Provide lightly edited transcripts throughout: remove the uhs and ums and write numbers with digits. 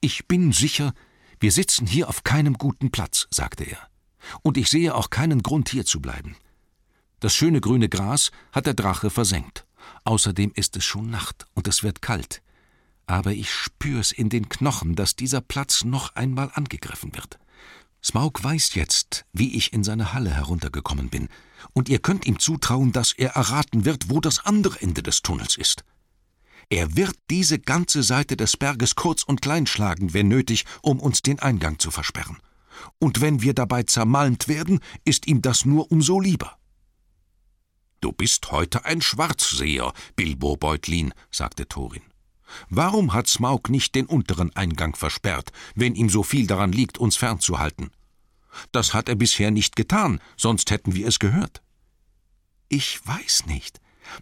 »Ich bin sicher, wir sitzen hier auf keinem guten Platz«, sagte er. »Und ich sehe auch keinen Grund, hier zu bleiben. Das schöne grüne Gras hat der Drache versengt. Außerdem ist es schon Nacht und es wird kalt. Aber ich spür's in den Knochen, dass dieser Platz noch einmal angegriffen wird. Smaug weiß jetzt, wie ich in seine Halle heruntergekommen bin, und ihr könnt ihm zutrauen, dass er erraten wird, wo das andere Ende des Tunnels ist. Er wird diese ganze Seite des Berges kurz und klein schlagen, wenn nötig, um uns den Eingang zu versperren. Und wenn wir dabei zermalmt werden, ist ihm das nur umso lieber.« »Du bist heute ein Schwarzseher, Bilbo Beutlin«, sagte Thorin. »Warum hat Smaug nicht den unteren Eingang versperrt, wenn ihm so viel daran liegt, uns fernzuhalten? Das hat er bisher nicht getan, sonst hätten wir es gehört.« »Ich weiß nicht,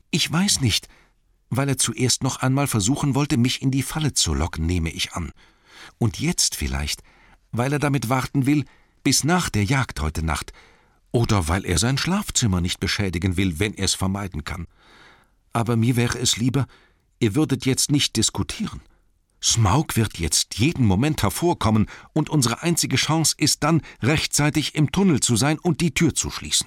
weil er zuerst noch einmal versuchen wollte, mich in die Falle zu locken, nehme ich an. Und jetzt vielleicht, weil er damit warten will, bis nach der Jagd heute Nacht, oder weil er sein Schlafzimmer nicht beschädigen will, wenn er es vermeiden kann. Aber mir wäre es lieber, ihr würdet jetzt nicht diskutieren. Smaug wird jetzt jeden Moment hervorkommen, und unsere einzige Chance ist dann, rechtzeitig im Tunnel zu sein und die Tür zu schließen.«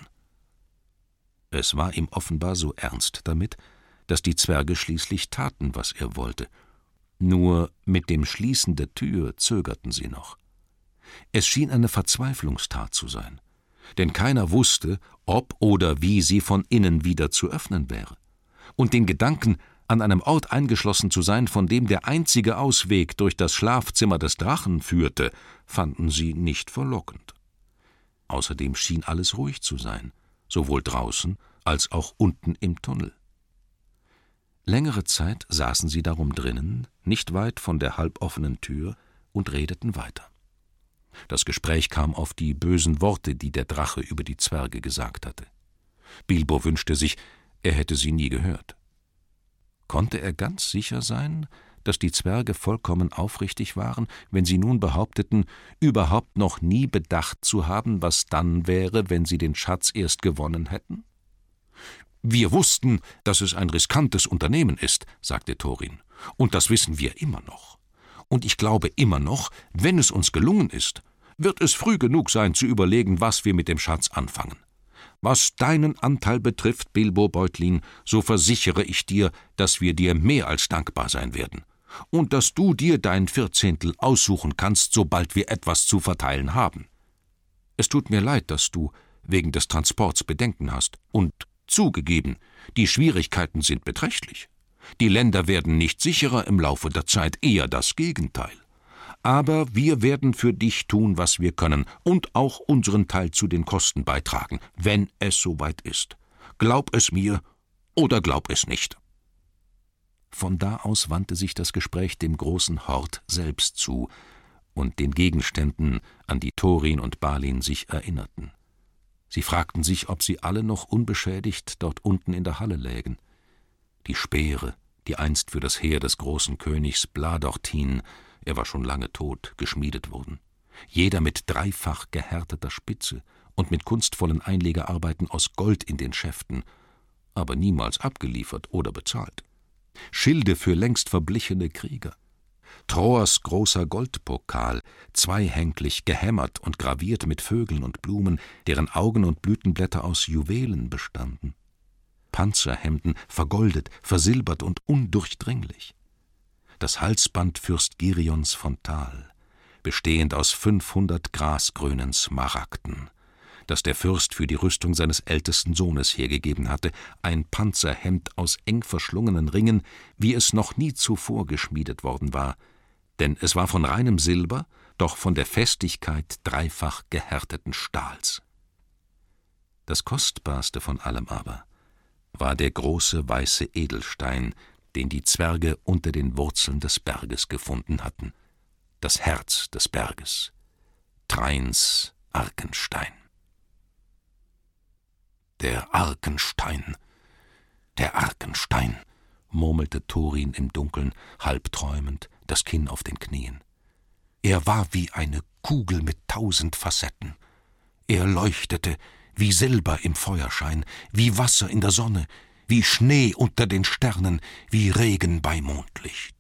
Es war ihm offenbar so ernst damit, dass die Zwerge schließlich taten, was er wollte. Nur mit dem Schließen der Tür zögerten sie noch. Es schien eine Verzweiflungstat zu sein, denn keiner wusste, ob oder wie sie von innen wieder zu öffnen wäre. Und den Gedanken, an einem Ort eingeschlossen zu sein, von dem der einzige Ausweg durch das Schlafzimmer des Drachen führte, fanden sie nicht verlockend. Außerdem schien alles ruhig zu sein, sowohl draußen als auch unten im Tunnel. Längere Zeit saßen sie darum drinnen, nicht weit von der halboffenen Tür, und redeten weiter. Das Gespräch kam auf die bösen Worte, die der Drache über die Zwerge gesagt hatte. Bilbo wünschte sich, er hätte sie nie gehört. Konnte er ganz sicher sein, dass die Zwerge vollkommen aufrichtig waren, wenn sie nun behaupteten, überhaupt noch nie bedacht zu haben, was dann wäre, wenn sie den Schatz erst gewonnen hätten? »Wir wussten, dass es ein riskantes Unternehmen ist«, sagte Thorin, »und das wissen wir immer noch. Und ich glaube immer noch, wenn es uns gelungen ist, wird es früh genug sein, zu überlegen, was wir mit dem Schatz anfangen. Was deinen Anteil betrifft, Bilbo Beutlin, so versichere ich dir, dass wir dir mehr als dankbar sein werden. Und dass du dir dein 14. aussuchen kannst, sobald wir etwas zu verteilen haben. Es tut mir leid, dass du wegen des Transports Bedenken hast. Und zugegeben, die Schwierigkeiten sind beträchtlich. Die Länder werden nicht sicherer im Laufe der Zeit, eher das Gegenteil. Aber wir werden für dich tun, was wir können, und auch unseren Teil zu den Kosten beitragen, wenn es soweit ist. Glaub es mir oder glaub es nicht.« Von da aus wandte sich das Gespräch dem großen Hort selbst zu und den Gegenständen, an die Thorin und Balin sich erinnerten. Sie fragten sich, ob sie alle noch unbeschädigt dort unten in der Halle lägen. Die Speere, die einst für das Heer des großen Königs Bladortin, er war schon lange tot, geschmiedet wurden. Jeder mit dreifach gehärteter Spitze und mit kunstvollen Einlegearbeiten aus Gold in den Schäften, aber niemals abgeliefert oder bezahlt. Schilde für längst verblichene Krieger. Troers großer Goldpokal, zweihänglich gehämmert und graviert mit Vögeln und Blumen, deren Augen und Blütenblätter aus Juwelen bestanden. Panzerhemden, vergoldet, versilbert und undurchdringlich. Das Halsband Fürst Girions von Tal, bestehend aus 500 grasgrünen Smaragden, das der Fürst für die Rüstung seines ältesten Sohnes hergegeben hatte, ein Panzerhemd aus eng verschlungenen Ringen, wie es noch nie zuvor geschmiedet worden war, denn es war von reinem Silber, doch von der Festigkeit dreifach gehärteten Stahls. Das Kostbarste von allem aber war der große weiße Edelstein, den die Zwerge unter den Wurzeln des Berges gefunden hatten, das Herz des Berges, Trains Arkenstein. »Der Arkenstein, der Arkenstein«, murmelte Thorin im Dunkeln, halb träumend, das Kinn auf den Knien. Er war wie eine Kugel mit 1000 Facetten. Er leuchtete wie Silber im Feuerschein, wie Wasser in der Sonne, wie Schnee unter den Sternen, wie Regen bei Mondlicht.